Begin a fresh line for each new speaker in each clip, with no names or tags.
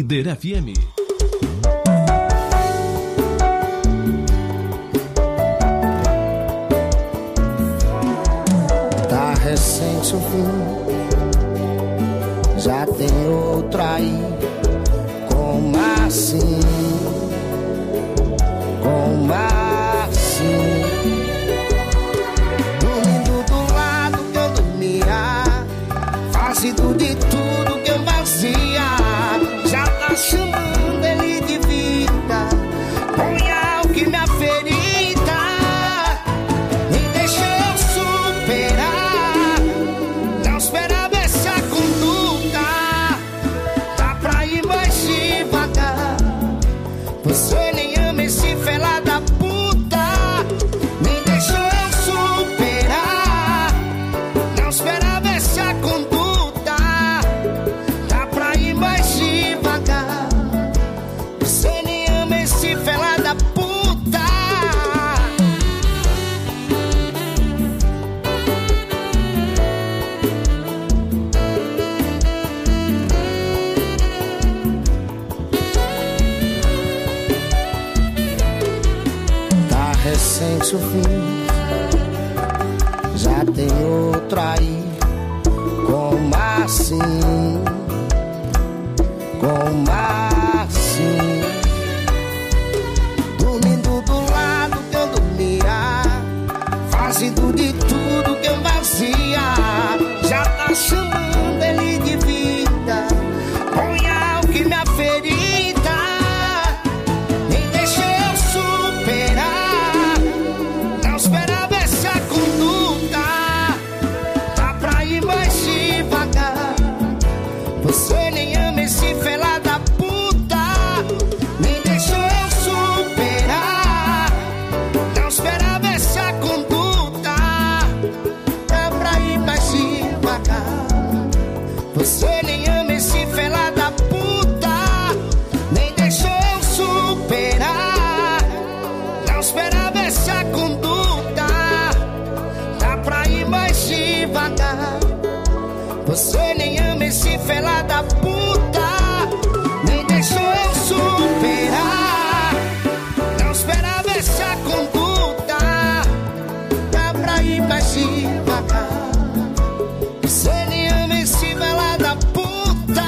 Líder FM.
Tá recente o fim, já tem outro aí. Como assim? Como assim? Dormindo do lado que eu dormia, fazendo de tudo que eu fazia. Já tá chamando ele de vida, punhal que me ferida, me deixou superar. Não esperava essa conduta, dá pra ir mais devagar. Você nem ama esse fela da puta, me deixou superar. Não esperava essa conduta, dá pra ir mais devagar. Você nem ama esse fela da puta. Tá recente o fim, já tem outro aí. Como assim? Como assim? Dormindo do lado que eu dormia, fazendo de tudo que eu fazia. Já tá chamando ele de vida, punhal que me ferida, me deixou superar. Não esperava essa conduta, dá pra ir mais devagar. Você nem ama esse fela da puta, me deixou superar. Não esperava essa conduta, dá pra ir mais devagar. Você nem ama esse fela da puta, nem deixou superar. Não esperava essa conduta, dá pra ir mais devagar. Você nem ama esse fela da puta, nem deixou eu superar. Não esperava essa conduta, dá pra ir mais devagar. Você nem ama esse fela da puta.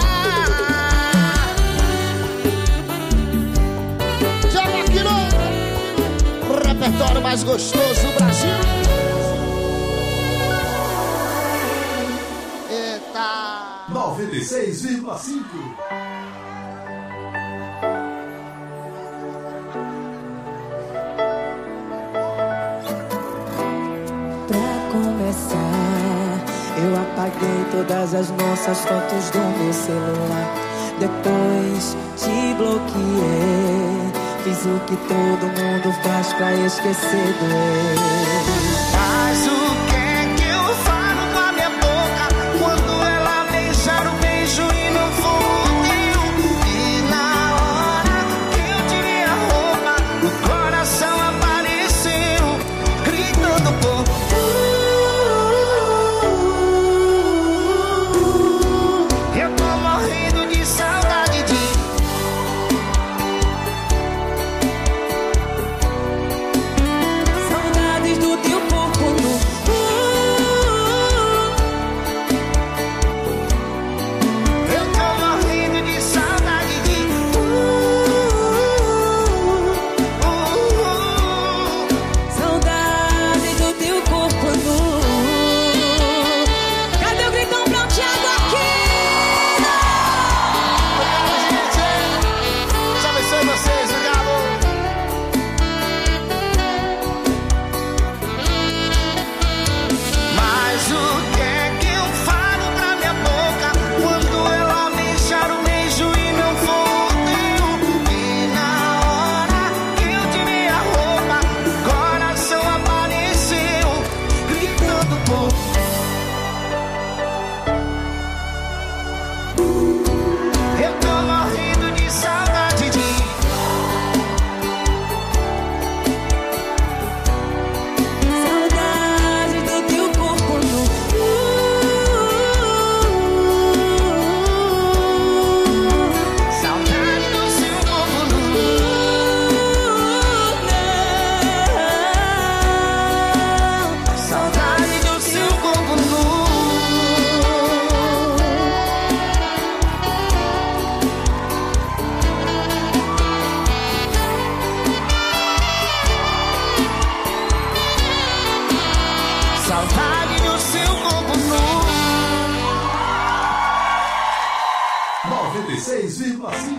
Joga aqui no repertório mais gostoso do Brasil.
96,5.
Pra começar, eu apaguei todas as nossas fotos do meu celular. Depois te bloqueei, fiz o que todo mundo faz pra esquecer do ex.
Mas o que é que eu falo com a minha boca quando ela beijar o beijo e não fudeu? E na hora que eu tirei a roupa, o coração apareceu gritando por eu tô morrendo de saudade de
Saudades do teu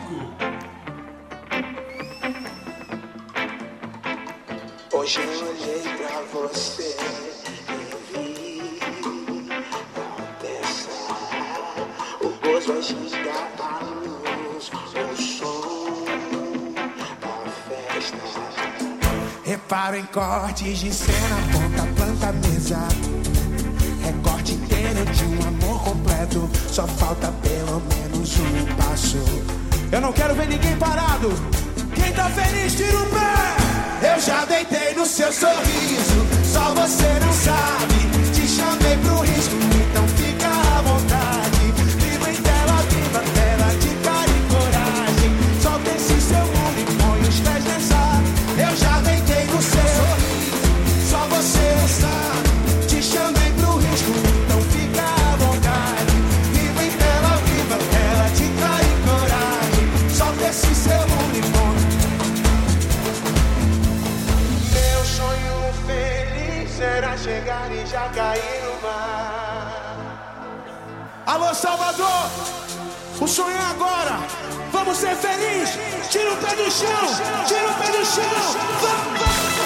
Hoje eu olhei pra você e vi, não desça. O gozo é chegar a luz, o som da festa. Reparo em cortes de cena, ponta, planta, mesa. Recorte inteiro de um amor completo. Só falta pelo menos um passo. Eu não quero ver ninguém parado. Quem tá feliz, tira o pé. Eu já deitei no seu sorriso. Só você não sabe. Te chamei pro risco, então fica à vontade. Vivo em tela viva, tela de cara e coragem. Solta esse seu mundo e põe os pés nessa. Eu já deitei no seu sorriso. Só você não sabe. Te chamei pro risco, então fica à vontade. Vivo em tela viva, tela de cara e coragem. Solta esse seu mundo e põe. Meu sonho feliz era chegar e já cair no mar. Alô, Salvador! O sonho é agora! Vamos ser felizes! Tira o pé do chão! Tira o pé do chão! Vamos!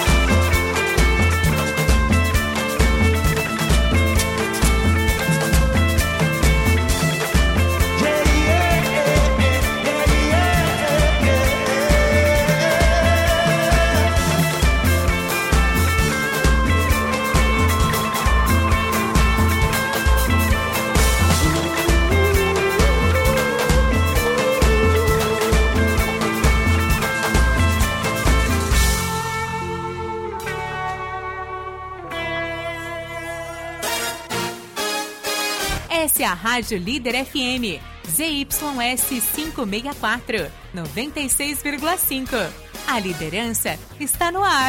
Essa é a Rádio Líder FM, ZYS 564, 96,5. A liderança está no ar.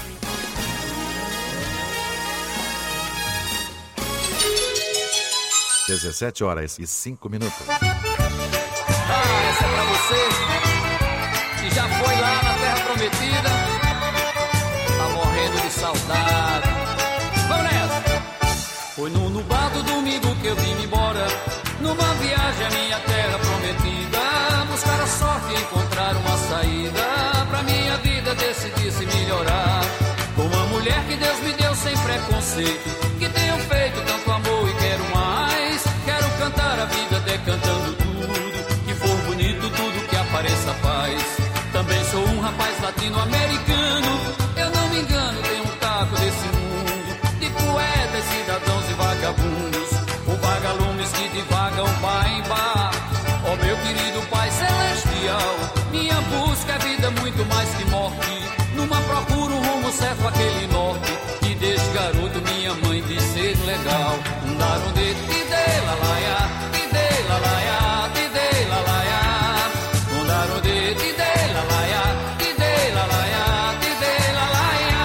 Às 17h05.
Essa é pra você que já foi lá na Terra Prometida, tá morrendo de saudade. Vamos nessa! Foi no nublado domingo que eu vim embora, numa viagem à minha Terra Prometida, buscar a sorte e encontrar uma saída pra minha vida, decidi se melhorar. Com uma mulher que Deus me deu sem preconceito, que tenho feito tanto amor e quero mais. Quero cantar a vida decantando tudo, que for bonito tudo que apareça paz. Também sou um rapaz latino-americano, eu não me engano, tenho um taco desse mundo, de poetas, cidadãos e vagabundos, ou vagalumes que divagam bar em bar. Ó meu querido Pai Celestial, minha busca é vida muito mais que morte, numa procura um rumo certo aquele norte, que desde garoto minha mãe disse ser legal. Dar um dedo e dei la laia, e dei la laia, e dei la laia. Dar um dedo e dei la laia, e dei la laia, e dei la laia.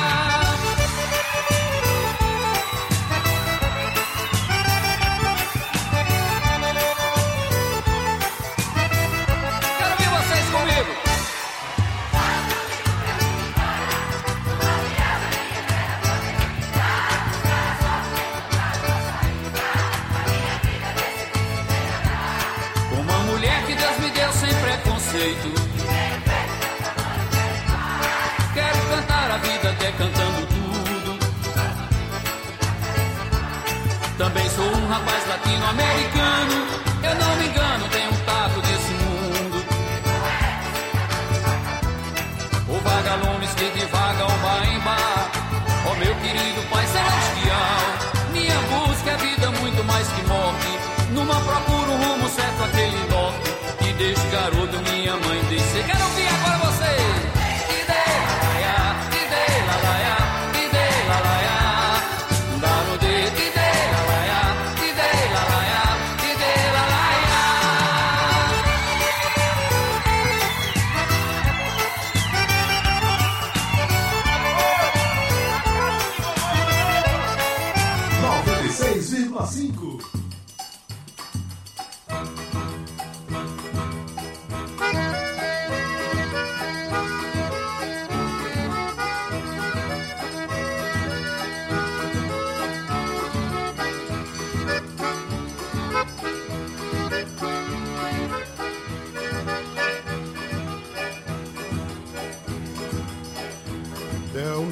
Quero ver vocês comigo. Uma mulher que Deus me deu sem preconceito, quero cantar a vida até cantando tudo. Também sou um rapaz latino-americano, eu não me engano, tenho um taco desse mundo. Ou vagalumes que divagam bar em bar. Ó meu querido Pai Celestial, minha busca é vida muito mais que morte, numa procura um rumo certo aquele norte, que desde garoto minha mãe disse. Quero ouvir agora vocês. E dei la laia, e dei la laia, e dei la laia. Dar o dedo e dei la laia, e dei la laia, e dei la laia.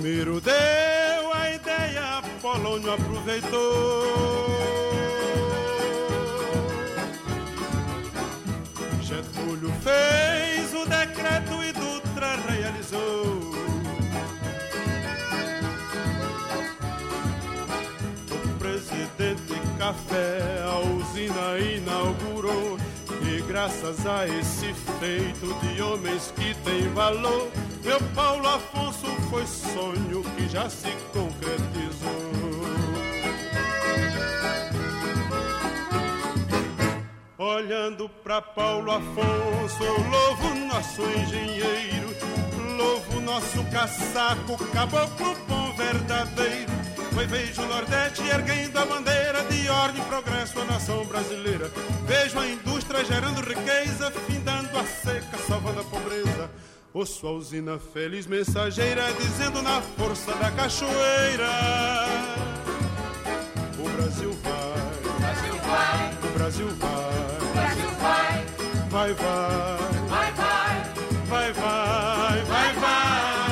Miro deu a ideia, Polônio aproveitou. Getúlio fez o decreto e Dutra realizou. O presidente Café a usina inaugurou. E graças a esse feito de homens que têm valor, meu Paulo Afonso foi sonho que já se concretizou. Olhando pra Paulo Afonso, eu louvo nosso engenheiro, louvo nosso caçaco, caboclo bom verdadeiro. Foi vejo o Nordeste erguendo a bandeira de ordem e progresso à nação brasileira. Vejo a indústria gerando riqueza, findando a seca, salvando a pobreza. Ouço a usina feliz mensageira dizendo na força da cachoeira: o Brasil vai, o Brasil vai, o Brasil vai, o Brasil vai, vai, vai, vai, vai, vai, vai, vai, vai.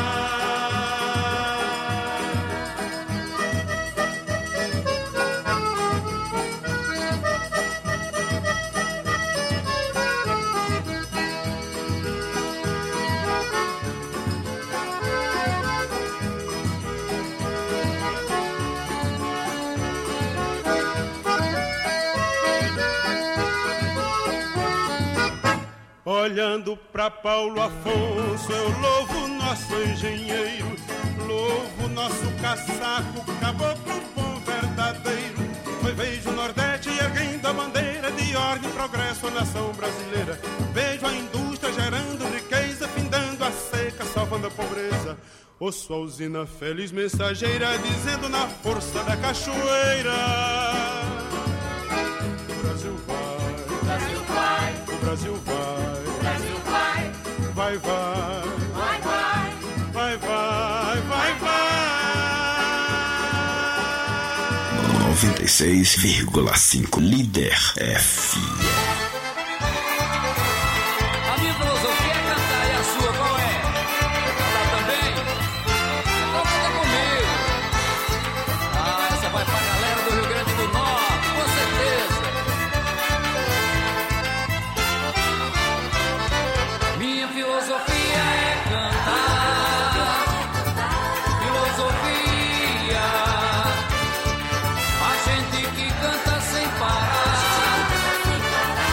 Olhando pra Paulo Afonso, eu louvo nosso engenheiro, louvo nosso caçaco, caboclo bom verdadeiro. Foi vejo o Nordeste erguendo a bandeira de ordem e progresso à nação brasileira. Vejo a indústria gerando riqueza, findando a seca, salvando a pobreza. Ouço a usina feliz mensageira dizendo na força da cachoeira: o Brasil vai, o Brasil vai, o Brasil vai, o Brasil vai, vai, vai, vai, vai, vai, vai, vai.
96,5 Líder FM.
A minha filosofia é cantar, e a sua qual é? Cantar também? Então canta comigo. Ah, essa vai pra galera do Rio Grande do Norte, com certeza. Minha filosofia é cantar. Filosofia, a gente que canta sem parar.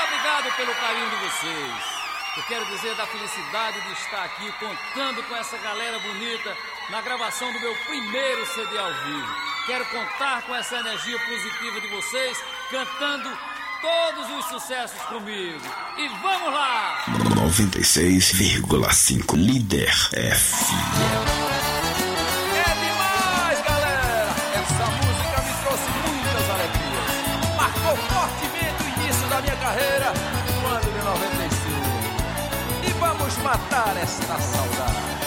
obrigado pelo carinho de vocês. Eu quero dizer da felicidade de estar aqui contando com essa galera bonita na gravação do meu primeiro CD ao vivo. Quero contar com essa energia positiva de vocês, cantando todos os sucessos comigo. E vamos lá!
96,5 Líder FM.
É demais, galera! Essa música me trouxe muitas alegrias. Marcou fortemente o início da minha carreira no ano de 95. E vamos matar esta saudade.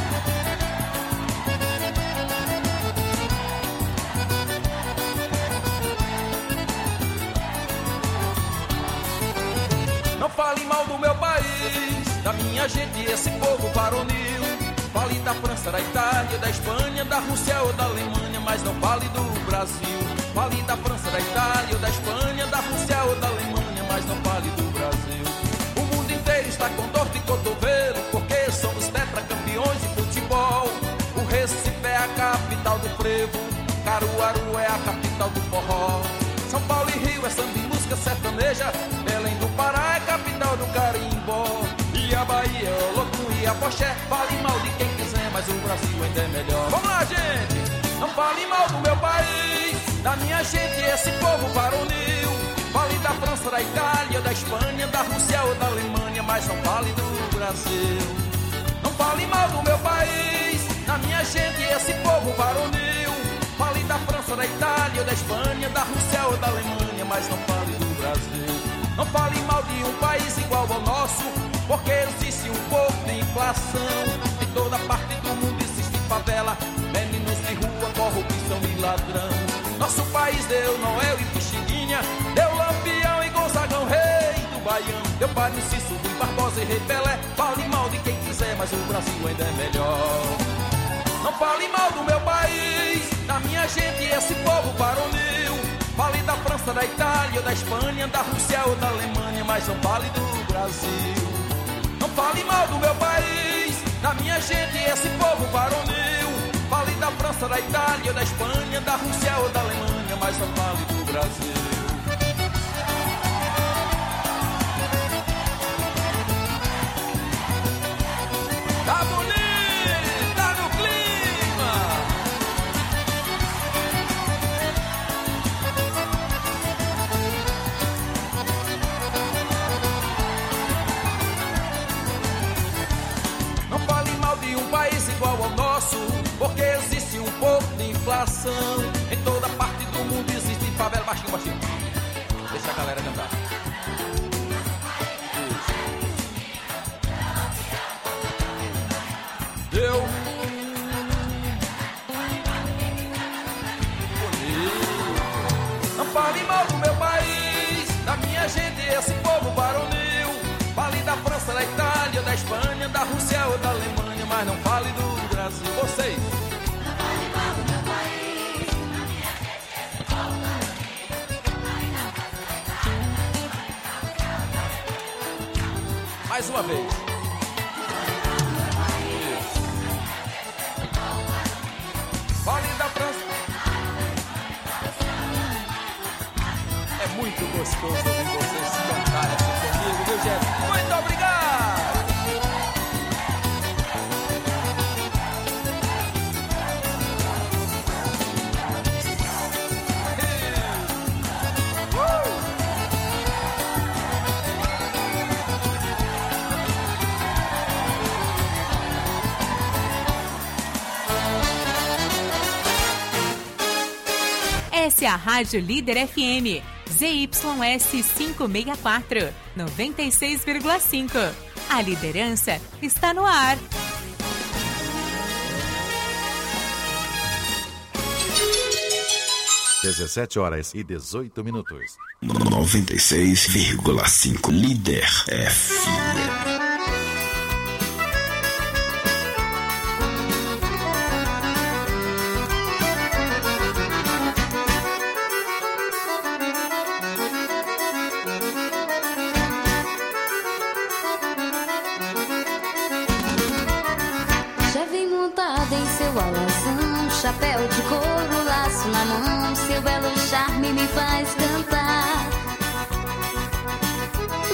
Não fale mal do meu país, da minha gente, esse povo varonil. Fale da França, da Itália, da Espanha, da Rússia ou da Alemanha, mas não fale do Brasil. Fale da França, da Itália, da Espanha, da Rússia ou da Alemanha, mas não fale do Brasil. O mundo inteiro está com dor de cotovelo, porque somos tetracampeões de futebol. O Recife é a capital do frevo, Caruaru é a capital do forró. São Paulo e Rio é samba e música sertaneja, Belém do Pará é capital do carimbó. E a Bahia é o louco e a poché. Fale mal de quem quiser, mas o Brasil ainda é melhor. Vamos lá, gente! Não fale mal do meu país, da minha gente, esse povo varonil. Fale da França, da Itália, da Espanha, da Rússia ou da Alemanha, mas não fale do Brasil. Não fale mal do meu país, da minha gente, esse povo varonil. Fale da França, da Itália, da Espanha, da Rússia ou da Alemanha, mas não fale do Brasil. Não fale mal de um país igual ao nosso, porque existe um pouco de inflação. Em toda parte do mundo existe favela, meninos de rua, corrupção e ladrão. Nosso país deu Noel e Pixinguinha, deu Lampião e Gonzagão, rei do Baião. Deu Padre Cícero, Rui Barbosa e Rei Pelé. Fale mal de quem quiser, mas o Brasil ainda é melhor. Não fale mal do meu país, da minha gente, esse povo varonil. Fale da França, da Itália, da Espanha, da Rússia ou da Alemanha, mas não fale do Brasil. Não fale mal do meu país, da minha gente, esse povo varonil. Fale da França, da Itália, da Espanha, da Rússia ou da Alemanha, mas não fale do Brasil. Tá bonito, tá no clima. Não fale mal de um país igual ao nosso, porque existe um pouco de inflação. Em toda parte do mundo existe favela. Baixinho, baixinho. Deixa a galera cantar. Eu não fale mal do meu país, da minha gente, esse povo varonil. Fale da França, da Itália, da Espanha, da Rússia ou da Alemanha, mas não fale do Brasil. Vocês não fale mal do meu país, da minha gente, esse povo varonil. Mais uma vez. Fale da França. É muito gostoso ouvir vocês cantarem assim comigo, viu, gente? Muito obrigado!
Essa é a Rádio Líder FM, ZYS 564, 96,5. A liderança está no ar.
Às 17h18.
96,5 Líder FM.
Chapéu de couro, laço na mão, seu belo charme me faz cantar.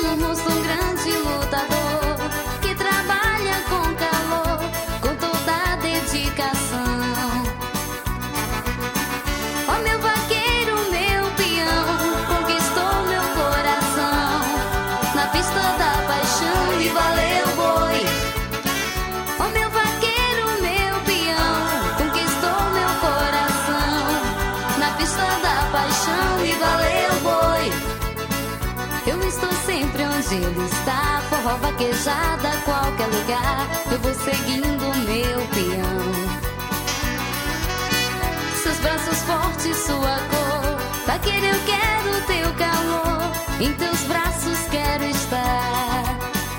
onde ele está, forró, vaquejada, qualquer lugar, eu vou seguindo meu peão. Seus braços fortes, sua cor, vaqueiro, eu quero teu calor, em teus braços quero estar.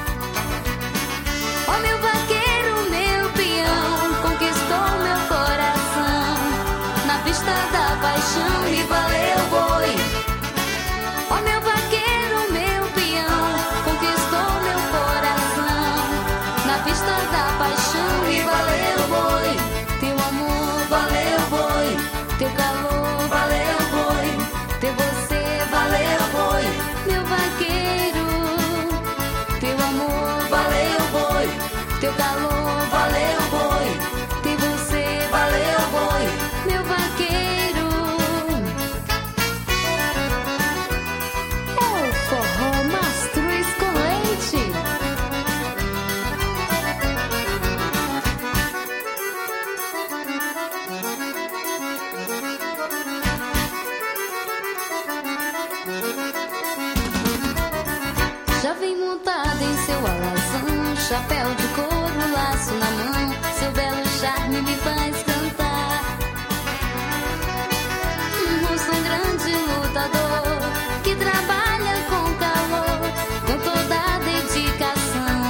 Ó meu vaqueiro, meu peão, conquistou meu coração, na pista da paixão me valeu boi. Ó meu vaqueiro, meu peão, conquistou meu coração, na pista da paixão me valeu boi. Teu amor valeu boi, teu calor valeu boi, ter você valeu boi. Meu vaqueiro, teu amor valeu boi, teu calor valeu boi, ter você valeu boi. Meu vaqueiro, é o forró Mastruz com leite. Já vem montada em seu alazão, chapéu de couro, laço na mão, seu belo charme me faz cantar. Um rosto, um grande lutador, que trabalha com calor, com toda a dedicação.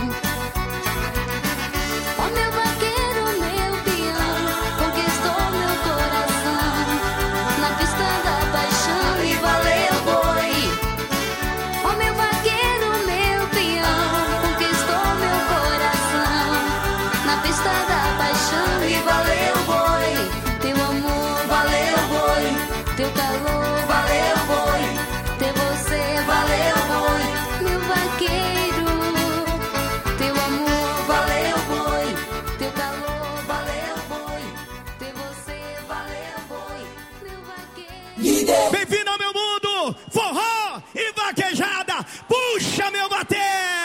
Ó meu vaqueiro, meu peão, conquistou meu coração, na pista da paixão me valeu boi. Ó meu vaqueiro, meu peão, conquistou meu coração, na pista da paixão me valeu boi. Teu amor valeu boi, teu calor valeu boi, ter você valeu boi. Meu vaqueiro, teu amor valeu boi, teu calor valeu boi, ter você valeu boi. Meu vaqueiro.
Bem-vindo ao meu mundo, forró e vaquejada, puxa meu batera!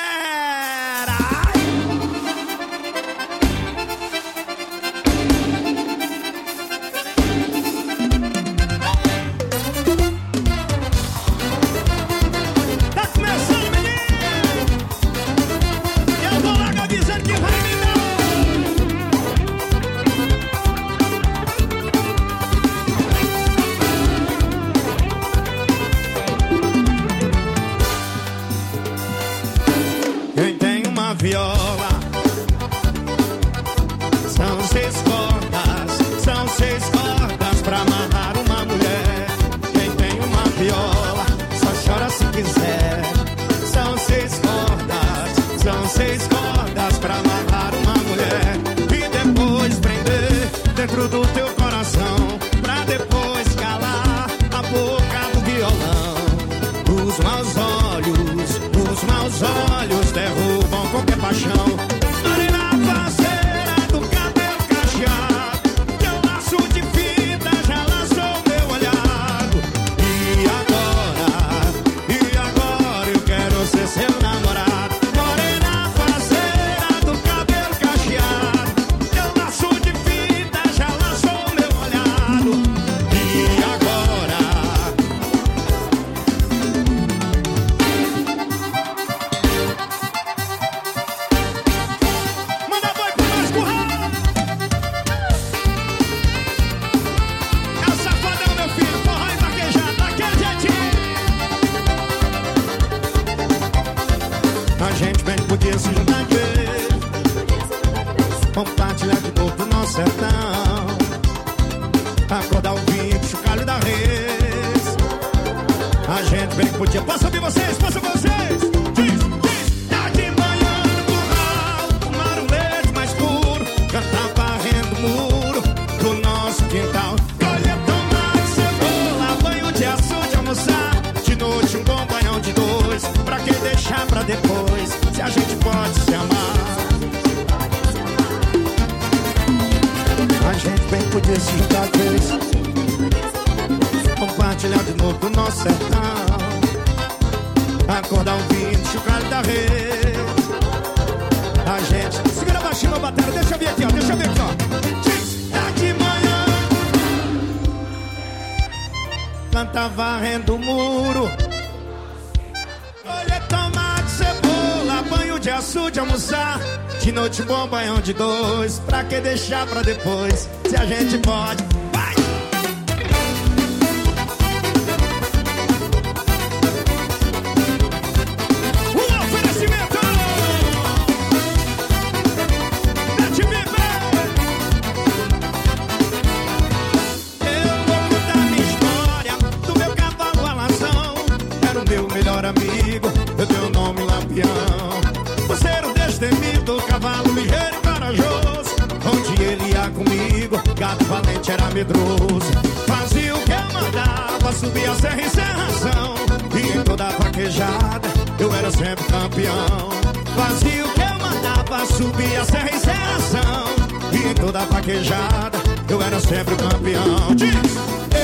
Tá começando, menino! E eu vou logo dizendo que vai me dar. Quem tem uma viola, são 6 cordas pra amarrar uma mulher. Quem tem uma viola, só chora se quiser. São 6 cordas pra amarrar uma mulher. E depois prender dentro do teu coração, pra depois calar a boca do violão. Os maus olhos derrubam qualquer paixão. Morena parceira do cabelo cacheado, teu laço de fita já laçou meu olhado. E agora eu quero ser seu namorado. Morena parceira do cabelo cacheado, teu laço de fita já laçou meu olhado. E agora manda boi pro nós, curral! É o safadão, meu filho, forró e vaquejada, daquele jeitinho. A gente bem podia se juntar de vez, compartilhar de novo do nosso sertão, acordar ouvindo o chocalho da res. A gente bem podia. Posso ouvir vocês? Posso ouvir vocês? Tá de manhã no curral, tomar um leite mais puro, cantar varrendo o muro do nosso quintal. Colher tomate, cebola, banho de açude, almoçar de noite um bom banhão de dois. Pra que deixar pra depois, se a gente pode se amar? A gente bem podia se juntar de vez, compartilhar de novo do nosso sertão, acordar ouvindo o chocalho da rede. A gente segura baixinho meu batera, deixa eu ver aqui, ó, deixa eu ver aqui, ó. Tá de manhã, canta varrendo o muro, olha tomar de açude, almoçar. De noite bom, banhão de dois. Pra que deixar pra depois, se a gente pode? Vai! Um oferecimento! Bete Bíblia! Eu vou contar minha história do meu cavalo alazão. Era o meu melhor amigo, eu dei o nome Lampião. Por ser o destemido, cavalo ligeiro e corajoso. Onde ele ia comigo, gato valente era medroso. Fazia o que eu mandava, subia a serra em serração. E em toda vaquejada, eu era sempre campeão. Fazia o que eu mandava, subia a serra em serração. E em toda vaquejada, eu era sempre campeão. Diz!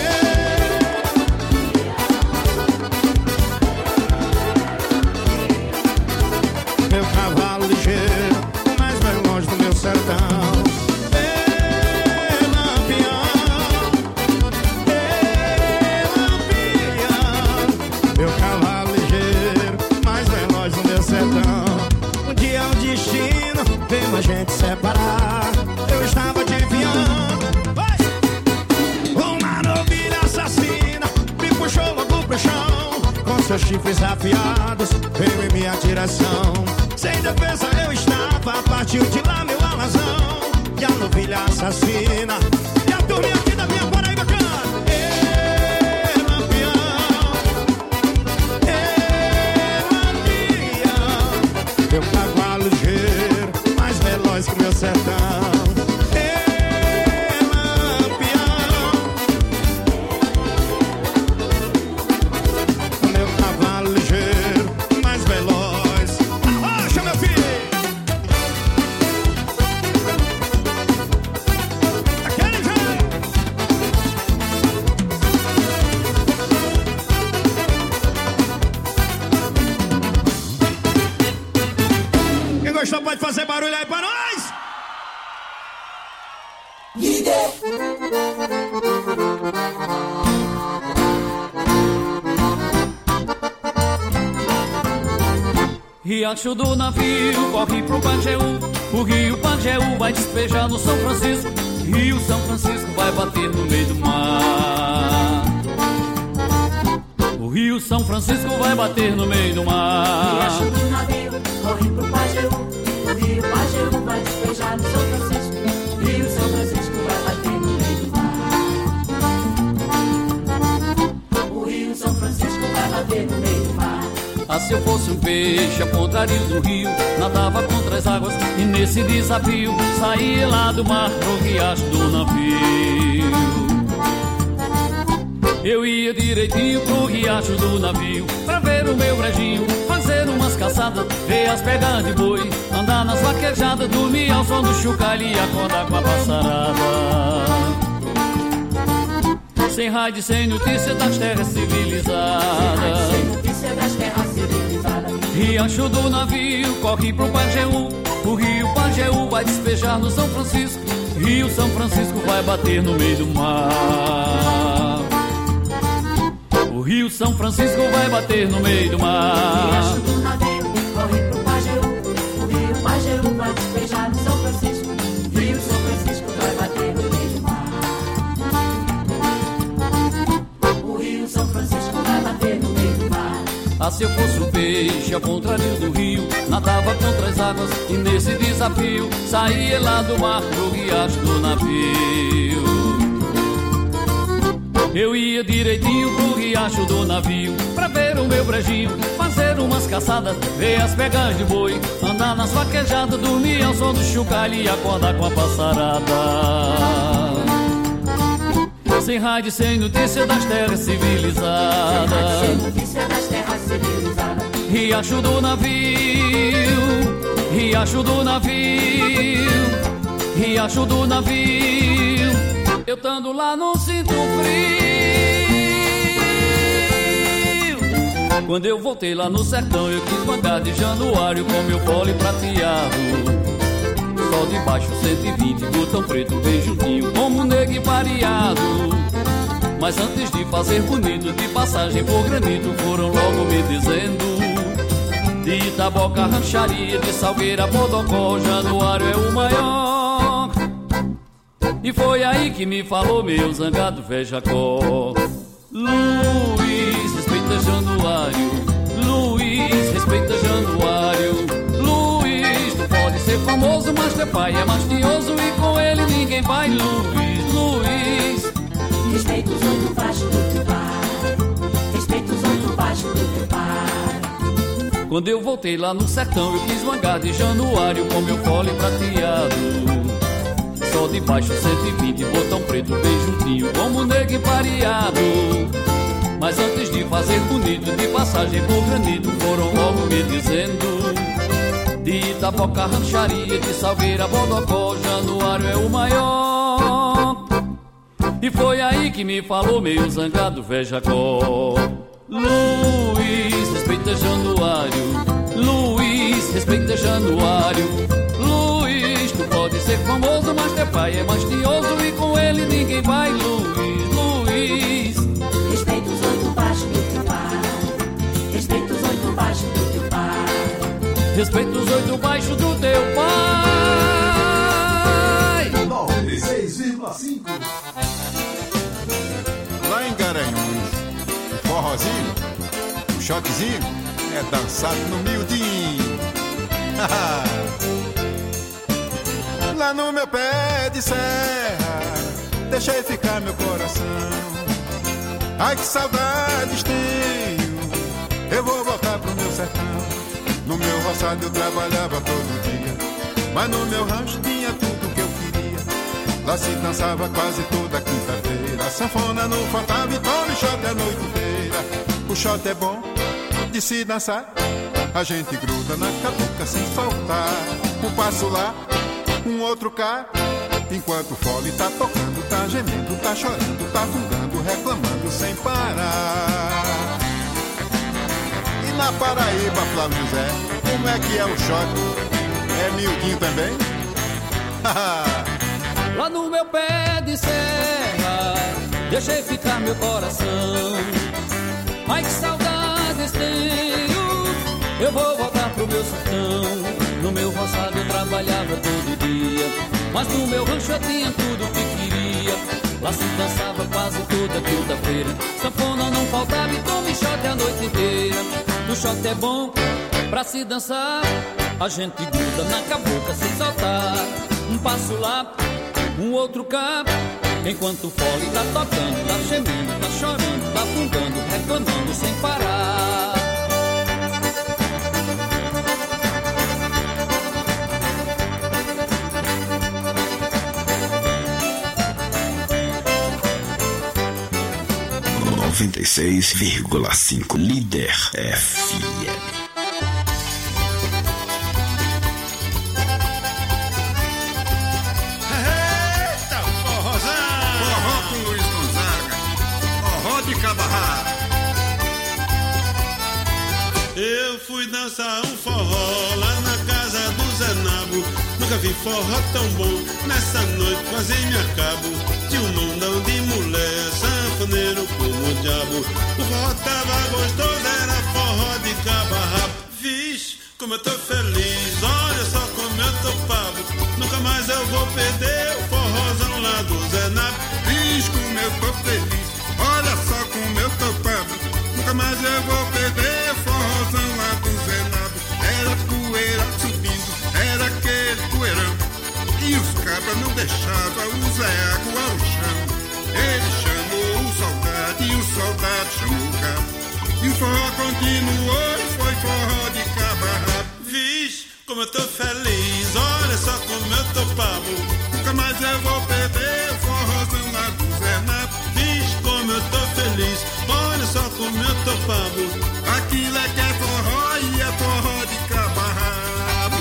Meu cavalo ligeiro, o mais veloz do meu sertão. Lampião. Meu cavalo ligeiro, mais veloz do meu sertão. Um dia o destino veio a gente separar. Eu estava adivinhando. Uma novilha assassina me puxou logo pro chão. Com seus chifres afiados, veio em minha direção. Sem defesa eu estava, partiu de lá meu alazão. E a novilha assassina, e a turminha aqui da minha Paraíba canta. Lampião, meu cavalo ligeiro, mais veloz que meu sertão. Pode fazer barulho aí pra nós! Líder!
Riacho do navio, corre pro Pajeú. O rio Pajeú vai despejar no São Francisco. Rio São Francisco vai bater no meio do mar. O rio São Francisco vai bater no meio do mar.
Riacho do navio, corre pro Pajeú. O rio Pajeú vai despejar no São Francisco. Rio São Francisco vai bater no meio do mar. O rio São Francisco vai bater no meio do mar.
Ah, se eu fosse um peixe, ao contrário do rio, nadava contra as águas e nesse desafio saía lá do mar pro riacho do navio. Eu ia direitinho pro riacho do navio pra ver o meu brejinho, fazer umas caçadas, ver as pegadas de boi, andar nas vaquejadas, dormir ao som do chocalho e acordar com a passarada. Sem rádio, sem notícia das terras civilizadas.
Sem notícia das terras civilizadas.
Riacho do navio, corre pro Pajeú. O rio Pajeú vai despejar no São Francisco. Rio São Francisco vai bater no meio do mar. O rio São Francisco vai bater no meio do mar.
Riacho do navio, corre pro Pajeú. O rio Pajeú vai despejar no São Francisco. Rio São Francisco vai bater no meio do mar. O rio São Francisco vai bater no meio do mar.
Ah, se eu fosse um peixe, ao contrário do rio, nadava contra as águas e nesse desafio saía lá do mar pro riacho do navio. Eu ia direitinho pro riacho do navio pra ver o meu brejinho, fazer umas caçadas, ver as pegas de boi, andar nas vaquejadas, dormir ao som do chocalho e acordar com a passarada. Sem rádio, sem notícia das terras civilizadas.
Sem notícia das terras civilizadas.
Riacho do navio, riacho do navio, riacho do navio. Eu tando lá não sinto frio. Quando eu voltei lá no sertão, eu quis bangar de Januário com meu pole prateado. Sol de baixo 120, botão preto bem juntinho, como negro e pareado. Mas antes de fazer bonito, de passagem por granito, foram logo me dizendo: De Itaboca, rancharia, de Salgueira, Bodocó, Januário é o maior. E foi aí que me falou meu zangado velho Jacó. Luiz, respeita Januário. Luiz, respeita Januário. Luiz, tu pode ser famoso, mas teu pai é mastioso e com ele ninguém vai. Luiz, Luiz,
respeita os oito baixos do teu pai. Respeita os oito baixos do teu pai.
Quando eu voltei lá no sertão, eu quis mangar de Januário com meu fole prateado. Só de baixo 120, botão preto bem juntinho, como negro pareado. Mas antes de fazer bonito, de passagem por granito, foram logo me dizendo: de Itaboca, rancharia, de Salgueira, Bodocó, Januário é o maior. E foi aí que me falou meu zangado velho Jacó. Luiz, respeita Januário. Luiz, respeita Januário. Luiz, tu pode ser famoso, mas teu pai é mastioso e com ele ninguém vai. Luiz, Luiz,
respeita os oito baixos do teu pai. Respeita os oito baixos do teu pai.
Respeita os oito baixos do teu pai.
96,5. Lá em Garanhuns, o forrozinho, o choquezinho é dançado no miudinho. Lá no meu pé de serra, deixei ficar meu coração. Ai que saudades tenho, eu vou voltar pro meu sertão. No meu roçado eu trabalhava todo dia, mas no meu rancho tinha tudo que eu queria. Lá se dançava quase toda quinta-feira, a sanfona não faltava e tome shot a noite inteira. O shot é bom de se dançar, a gente gruda na cabuca sem soltar. Um passo lá, um outro cá, enquanto o fole tá tocando, tá gemendo, tá chorando, tá fungando, reclamando sem parar. E na Paraíba, Flávio José, como é que é o shot? É miudinho também?
Lá no meu pé de serra, deixei ficar meu coração. Ai que saudades tenho, eu vou voltar pro meu sertão. No meu roçado eu trabalhava todo dia, mas no meu rancho eu tinha tudo que queria. Lá se dançava quase toda quinta-feira, sanfona não faltava e tome shot a noite inteira. O shot é bom pra se dançar, a gente gruda na caboca sem soltar. Um passo lá, um outro cá, enquanto o fole tá tocando, tá gemendo, tá chorando, tá fungando, reclamando sem parar.
(96,5) Líder FM.
Eu fui dançar um forró lá na casa do Zé Nabo. Nunca vi forró tão bom, nessa noite quase me acabo. Tinha um mondão de mulher, sanfoneiro como o diabo. O forró tava gostoso, era forró de cabo a rabo. Vixe, como eu tô feliz, olha só como eu tô pavo. Nunca mais eu vou perder o forrozão lá do Zé Nabo.
Vixe, como eu tô feliz, olha só como eu tô pavo. Nunca mais eu vou perder o forrozão lá do Zé Nabo. Era poeira subindo, era aquele poeirão, e os cabras não deixavam o Zé água ao chão. Ele chamou o soldado e o soldado chamou o cabo, e o forró continuou e foi forró de cabo a rabo.
Vixe, como eu tô feliz, olha só como eu tô pavo.
Nunca mais eu vou perder o forrozão lá do Zé Nabo.
Vixe, como eu tô feliz, olha só como eu tô pavo.
Aquilo é que é forró e é forró de cabo a rabo.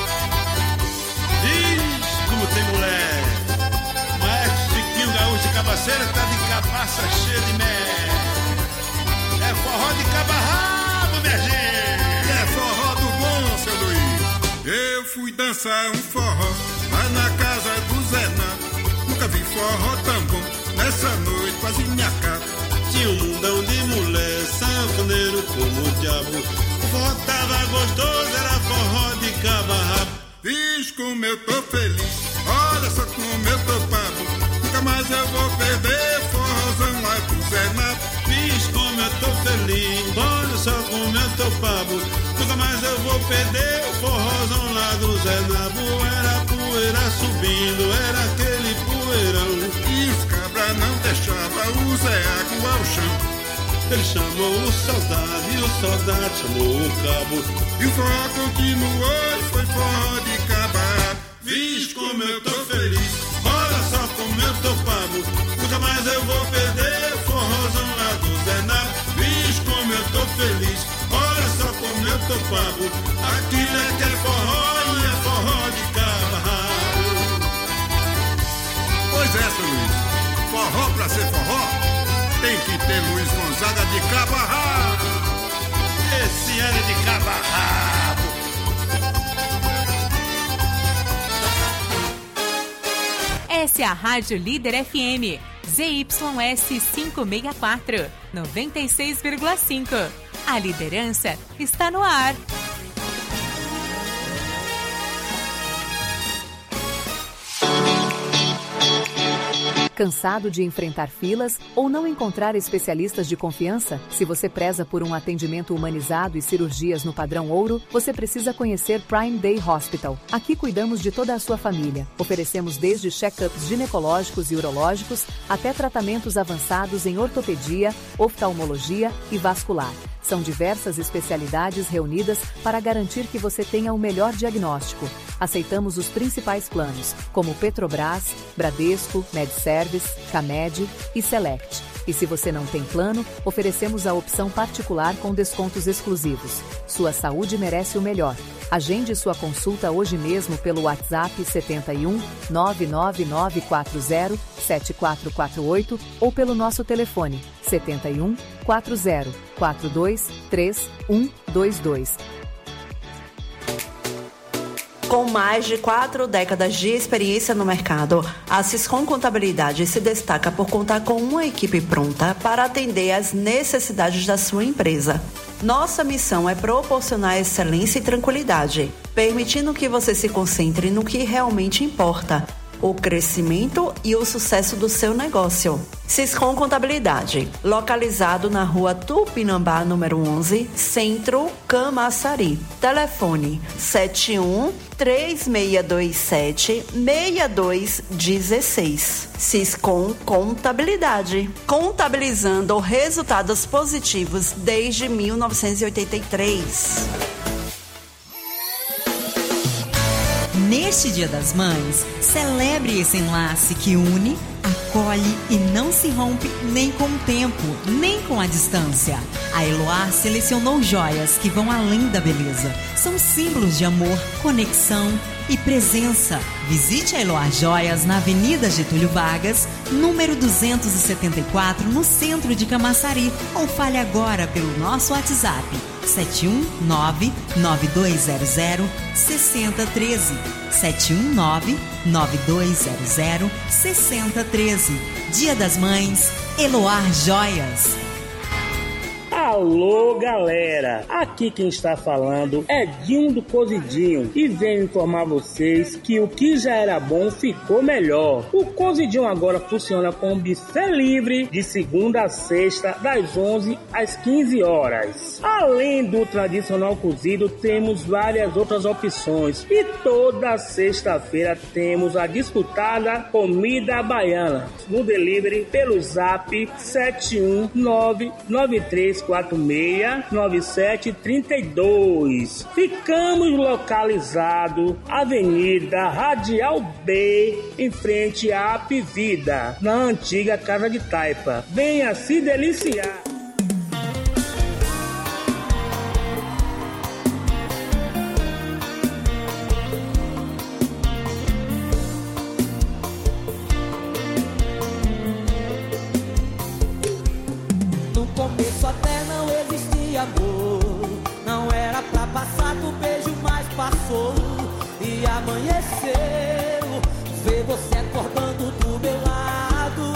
Vixe, como tem mulher. Maestro Chiquinho Gaúcho de Cabaceira tá de cabaça cheia de mel. É forró de cabo a rabo, minha gente.
É forró do bom, seu Luiz. Eu fui dançar um forró lá na casa do Zé Nabo. Nunca vi forró tão bom, nessa noite quase me acabo.
Tinha um mundão de mulher, sanfoneiro como o diabo. O forró tava gostoso, era forró de cabo a rabo.
Diz como eu tô feliz, olha só como eu tô papo. Nunca mais eu vou perder forrozão lá do Zé Napo.
Diz como eu tô feliz, olha só como eu tô pabo. Nunca mais eu vou perder o forrozão lá do Zé Napo. Era poeira subindo, era aquele poeirão.
E os cabras não deixavam o Zé Água ao chão.
Ele chamou o soldado e o soldado chamou o cabo.
E o forró continuou e foi forró de cabo.
Vixe como eu tô feliz, olha só como eu tô pabo. Nunca mais eu vou perder o forrozão lá do Zé Napo. Vixe como eu tô feliz, olha só como eu tô pabo. Aquilo é que é forró e é forró de cabo.
Pois é, seu Luiz, forró pra ser forró tem que ter Luiz Gonzaga de cabo a rabo.
Esse era de cabo a rabo.
Essa é a Rádio Líder FM, ZYS 564, 96,5. A liderança está no ar.
Cansado de enfrentar filas ou não encontrar especialistas de confiança? Se você preza por um atendimento humanizado e cirurgias no padrão ouro, você precisa conhecer Prime Day Hospital. Aqui cuidamos de toda a sua família. Oferecemos desde check-ups ginecológicos e urológicos até tratamentos avançados em ortopedia, oftalmologia e vascular. São diversas especialidades reunidas para garantir que você tenha o melhor diagnóstico. Aceitamos os principais planos, como Petrobras, Bradesco, MedService, Camed e Select. E se você não tem plano, oferecemos a opção particular com descontos exclusivos. Sua saúde merece o melhor. Agende sua consulta hoje mesmo pelo WhatsApp 71 99940 7448 ou pelo nosso telefone 71 40 42 3122.
Com mais de 4 décadas de experiência no mercado, a Siscom Contabilidade se destaca por contar com uma equipe pronta para atender às necessidades da sua empresa. Nossa missão é proporcionar excelência e tranquilidade, permitindo que você se concentre no que realmente importa, o crescimento e o sucesso do seu negócio. Siscom Contabilidade, localizado na rua Tupinambá, número 11, Centro, Camaçari. Telefone 71-3627-6216. Siscom Contabilidade, contabilizando resultados positivos desde 1983.
Neste Dia das Mães, celebre esse enlace que une, acolhe e não se rompe nem com o tempo, nem com a distância. A Eloá selecionou joias que vão além da beleza. São símbolos de amor, conexão e presença. Visite a Eloá Joias na Avenida Getúlio Vargas, número 274, no centro de Camaçari. Ou fale agora pelo nosso WhatsApp 719-9200-6013. 719-9200-6013. Dia das Mães, Eloá Joias.
Alô, galera! Aqui quem está falando é Dinho do Cozidinho e venho informar vocês que o que já era bom ficou melhor. O Cozidinho agora funciona com buffet livre de segunda a sexta, das 11 às 15 horas. Além do tradicional cozido, temos várias outras opções e toda sexta-feira temos a disputada comida baiana no delivery pelo zap 71993469732. Ficamos localizados Avenida Radial B, em frente à Apivida, na antiga Casa de Taipa. Venha se deliciar.
No começo até não existia amor, não era pra passar do beijo, mas passou. E amanheceu, ver você acordando do meu lado.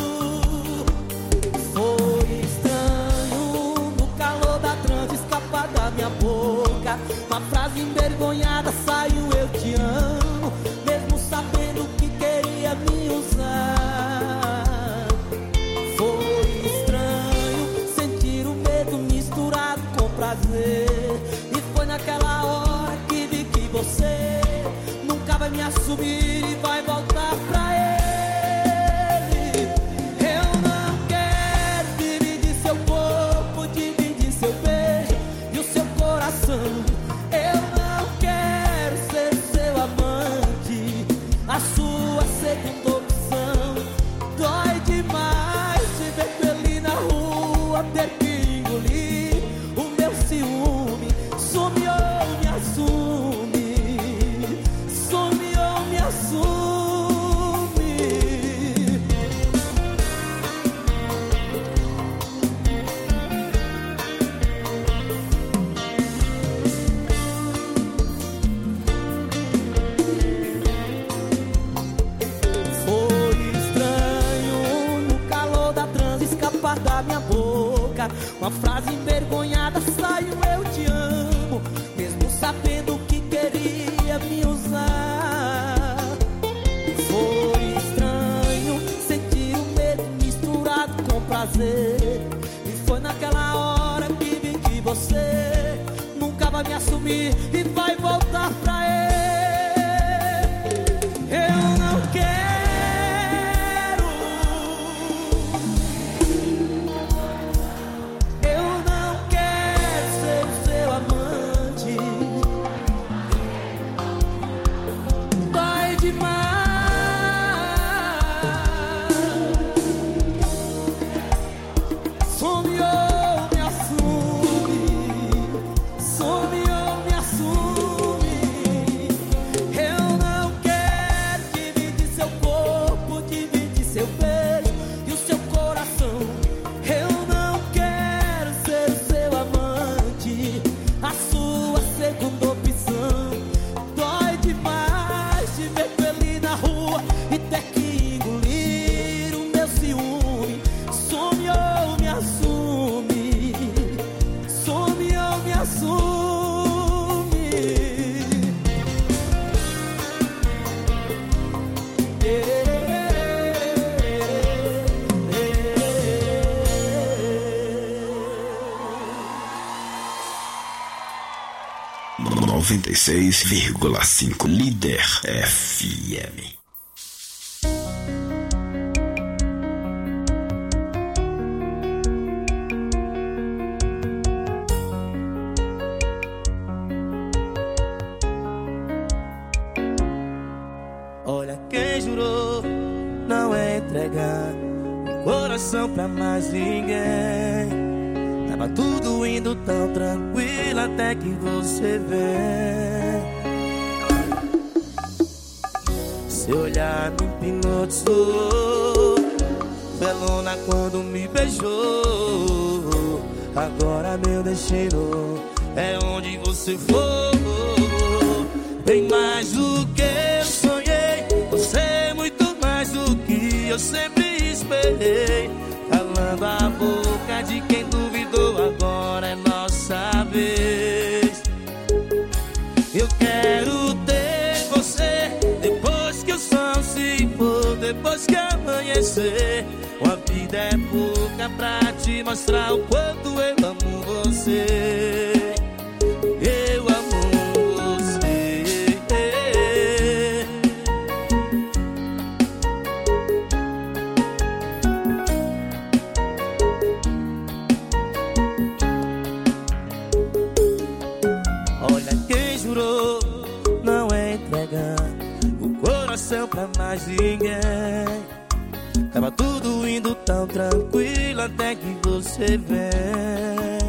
Foi estranho, no calor da trança escapar da minha boca. boca. Uma frase envergonhada saiu: eu te amo, mesmo sabendo que queria me usar. Foi estranho sentir o medo misturado com prazer. E foi naquela hora que vi que você nunca vai me assumir e vai voltar pra ele. Eu não quero dividir seu corpo, dividir seu beijo e o seu coração. Eu não quero ser seu amante, a sua segunda opção. Dói demais te ver feliz na rua, ter que engolir o meu ciúme. Some ou me assume, some ou me assume. Foi estranho no calor da transa escapar da minha boca. Uma frase envergonhada saiu: eu te amo, mesmo sabendo que queria me usar. Foi estranho sentir o medo misturado com prazer. E foi naquela hora que vi que você nunca vai me assumir e vai voltar pra ele. Eu não quero, eu não quero ser o seu amante. Dói demais. Some ou me assume, some ou me assume. Eu não quero dividir seu corpo, dividir seu beijo e o seu coração. Eu não quero ser o seu amante, a sua segunda opção. Dói demais te ver feliz na rua e ter que engolir o meu ciúme. Some ou me assume, some ou me assume.
No 96,5 Líder FM.
Olha quem jurou não entregar o coração pra mais ninguém. Tava tudo indo tão tranquilo até que você vem. Seu olhar me hipnotizou, felona quando me beijou. Agora meu destino é onde você for. Bem mais do que eu sonhei, você é muito mais do que eu sempre esperei. Calando a boca de quem duvidou, agora é nossa vez. Eu quero ter você depois que o sol se for, depois que amanhecer. Uma vida é pouca pra te mostrar o quanto eu amo você. Eu amo você. Olha quem jurou não entregar o coração pra mais ninguém. Tava tudo indo tão tranquilo até que você vem.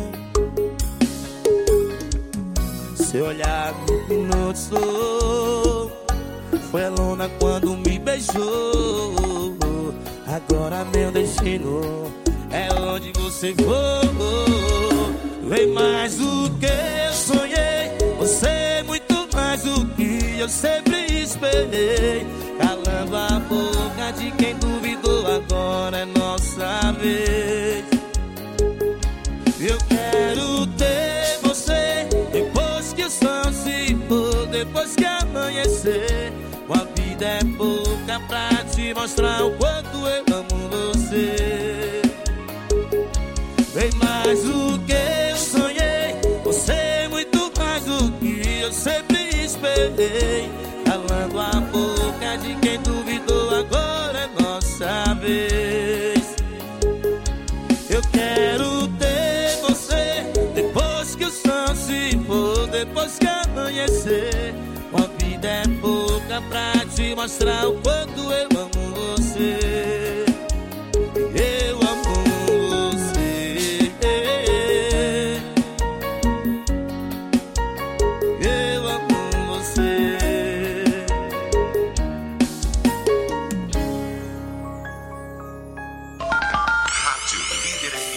Seu olhar me hipnotizou, foi a luna quando me beijou. Agora meu destino é onde você for. Vem mais do que eu sonhei, você é muito mais do que eu sempre esperei. Calando a boca de quem duvidou, agora é nossa vez. Eu quero ter você depois que
depois que amanhecer. A vida é pouca pra te mostrar o quanto eu amo você. Bem mais do que eu sonhei, você é muito mais do que eu sempre esperei. Calando a boca de quem duvidou, agora é nossa vez. Eu quero ter você depois que o sol se for, depois que amanhecer. A vida é pouca pra te mostrar o quanto eu amo você. Eu amo você. Eu amo você.
Rádio Líder FM.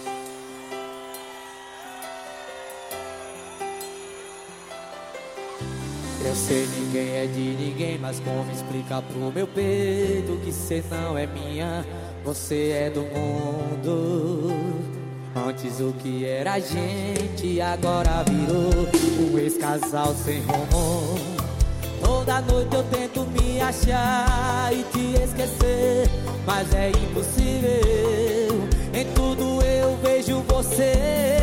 Eu sei ninguém é de ninguém, mas como explicar pro meu peito que cê não é minha, você é do mundo. Antes o que era a gente, agora virou um ex-casal sem rumo. Toda noite eu tento me achar e te esquecer, mas é impossível. Em tudo eu vejo você.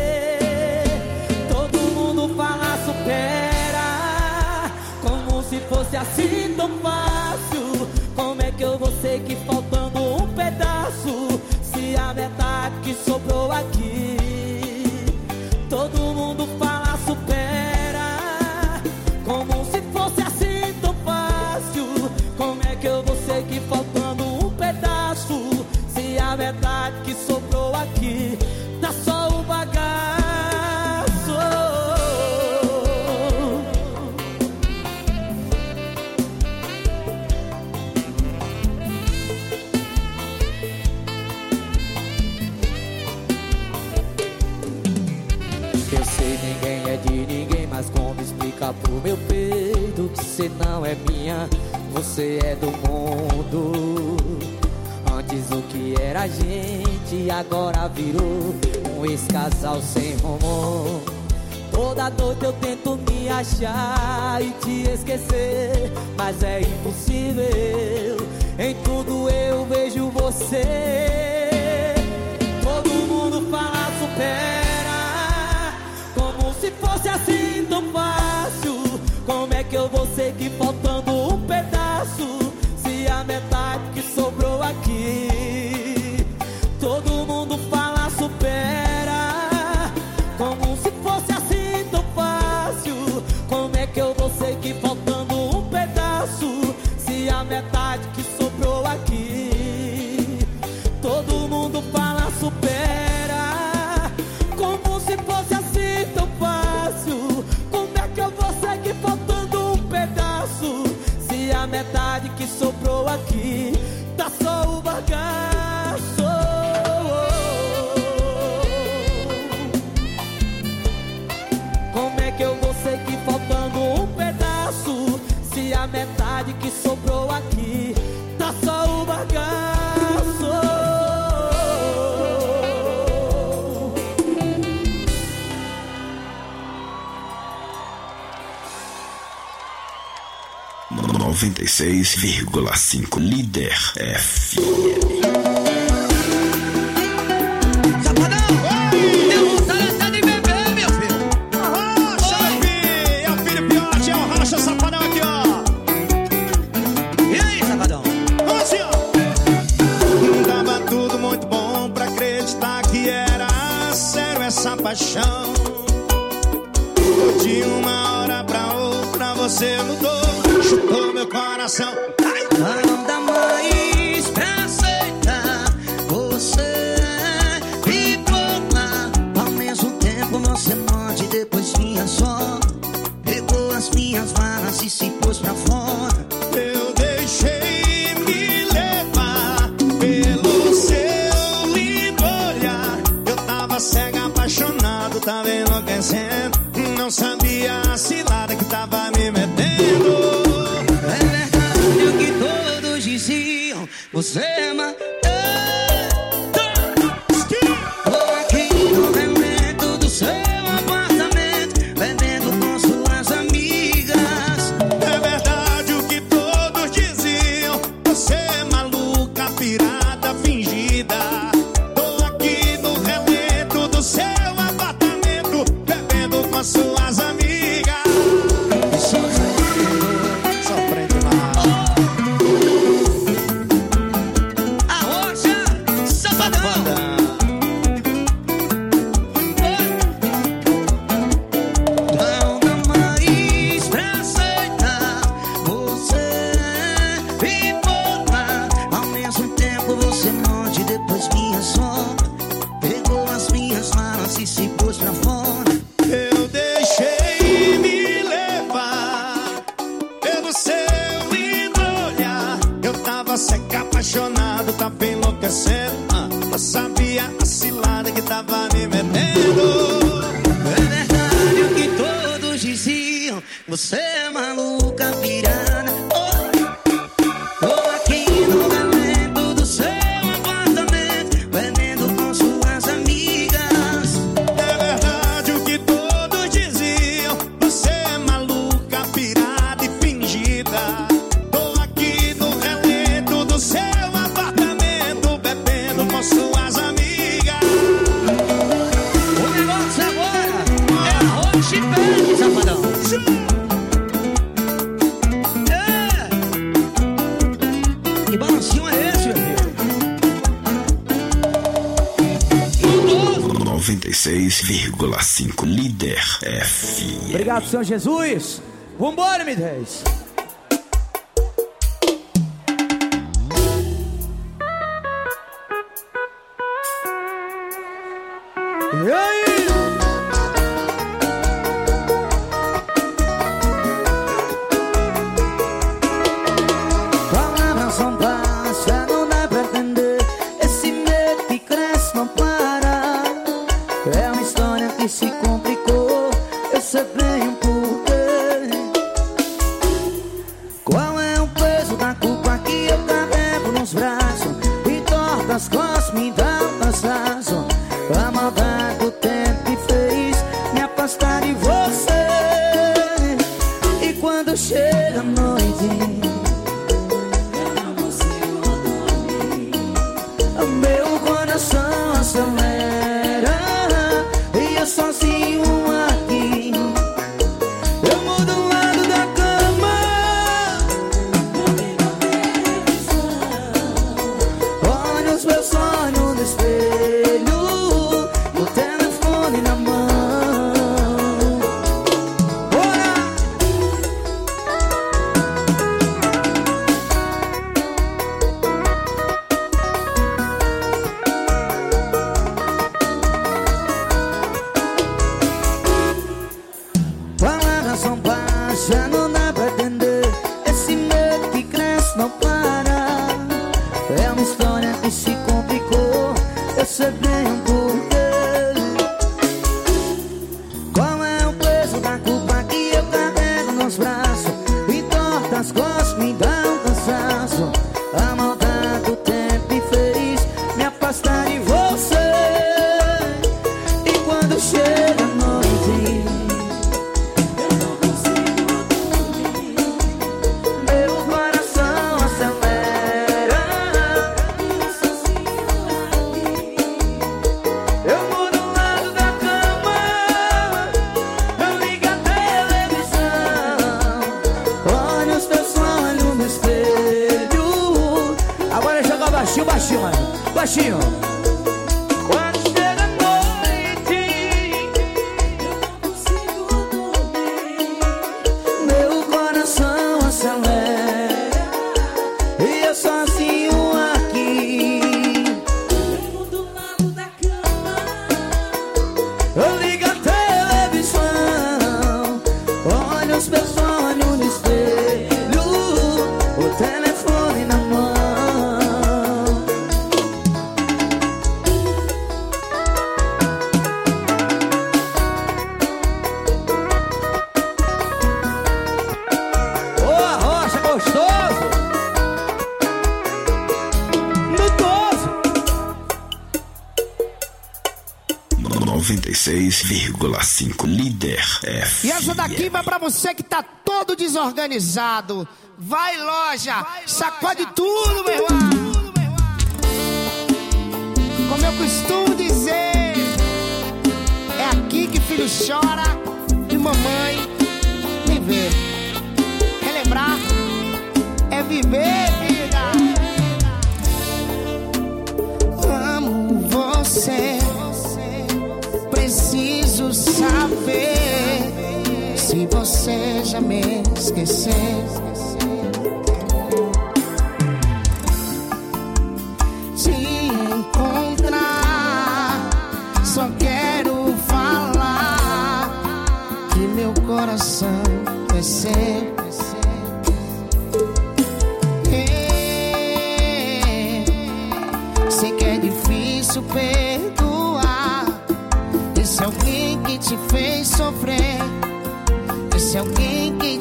Todo mundo fala supera, como se fosse assim tão fácil. Como é que eu vou ser que faltando um pedaço, se a metade que sobrou aqui? Todo mundo fala supera, como se fosse assim tão fácil. Como é que eu vou ser que faltando um pedaço, se a metade que sobrou aqui tá só o bagaço? Eu sei ninguém é de ninguém, mas como explicar pro meu peito que cê não é minha, você é do mundo. Antes o que era a gente, agora virou um ex-casal sem rumo. Toda noite eu tento me achar e te esquecer, mas é impossível. Em tudo eu vejo você. Todo mundo fala supera, como se fosse assim tão fácil. Como é que eu vou ser que faltando um pedaço, se a metade que sobrou aqui? Todo mundo fala supera, como se fosse assim tão fácil. Como é que eu vou ser que faltando um pedaço, se a metade que sobrou aqui? Todo mundo fala supera, como se fosse assim tão fácil. Como é que eu vou ser que faltando um pedaço, se a metade que sobrou aqui tá só o bagaço? Como é que eu vou ser que faltando um pedaço, se a metade que sobrou aqui tá só o bagaço?
96,5 Líder FM.
Essa paixão, de uma hora pra outra você mudou, chutou meu coração.
Não dá mais pra aceitar, você bipolar. Ao mesmo tempo não se morde, depois vinha só, pegou as minhas malas e se pôs pra fora.
Eu deixei me levar pelo seu lindo olhar. Eu tava cega, apaixonado, tava enlouquecendo. Não sabia a cilada que tava me metendo.
É verdade o que todos diziam, você ama. Tô aqui no relento do seu apartamento, bebendo com suas amigas.
Você é maluca, pirana. Tô aqui no relento do seu apartamento, bebendo com suas amigas.
É verdade o que todos diziam. Você é maluca, pirada e fingida. Tô aqui no relento do seu apartamento, bebendo com suas amigas.
O negócio agora é arroz de pé, safadão. Que balancinho é esse, meu filho?
96,5 Líder FM.
Obrigado, Senhor Jesus. Vambora, me 10. E aí?
Palavras são baixas, não dá pra entender. Esse medo que cresce não para. É uma história que se complicou. Eu sei bem o porquê. Qual é o peso da culpa que eu carrego nos braços? E torta as costas, me dá um cansaço. A maldade do tempo que fez me afastar de você. E quando chega a noite, o meu coração acelera. E eu sozinho aqui, eu mudo o lado da cama. Olho os meus sonhos no espelho, o telefone na mão. Palavras são baixas, não dá pra entender. Esse medo que cresce não para. É uma história que se complicou. Eu sei bem o porquê. Qual é o peso da culpa que eu carrego nos braços? E torta as costas, me dá um cansaço. A maldade do tempo me fez me afastar de você. E quando chega a noite, meu coração acelera. Eu mudo o lado da cama, eu ligo a televisão, olho os teus olhos no espelho.
Agora joga baixinho, baixinho, mano. Baixinho.
Quando chega a noite, meu coração acelera. E eu sozinho aqui, eu ligo a televisão, olho os meus olhos no espelho, o telefone na mão.
Ô, Rocha, gostoso. Nudoso.
96,5 Líder FM.
E essa daqui vai pra você que tá todo desorganizado. Vai, loja, sacode tudo, meu irmão. Como eu costumo dizer, é aqui que filho chora e mamãe viver. Relembrar é viver, vida. Amo você, preciso saber se você já me esqueceu. Te encontrar, só quero falar que meu coração é seu. Sei que é difícil perdoar esse alguém que te fez sofrer, esse alguém que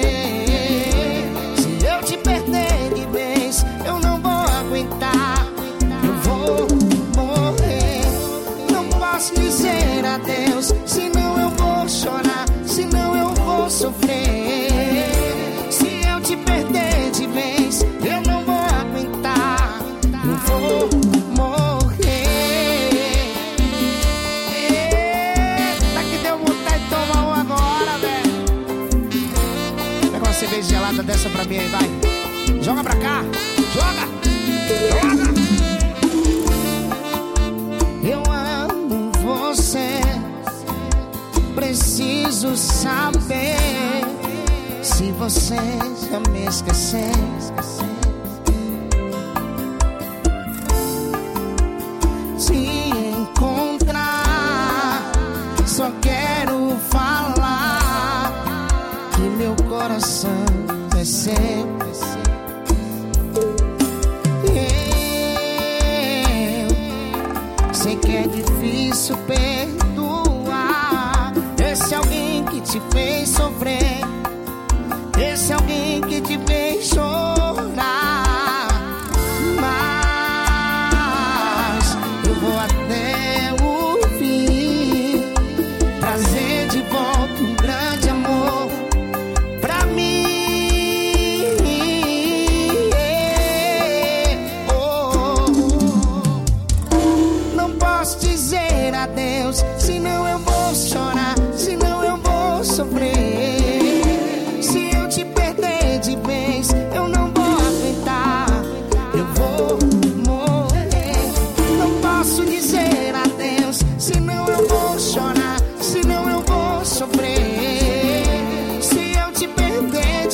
Se eu te perder de vez, eu não vou aguentar. Eu vou morrer. Não posso dizer adeus, senão eu vou chorar, senão eu vou sofrer. Se eu te perder de vez, eu não vou aguentar. Eu vou morrer. Eita, que deu vontade de tomar um agora, velho. Pega uma cerveja gelada dessa pra mim aí, vai. Joga pra cá, joga, joga. Eu amo você, preciso saber se você já me esqueceu. Se encontrar, só quero falar que meu coração é seu. Eu sei que é difícil perdoar esse alguém que te fez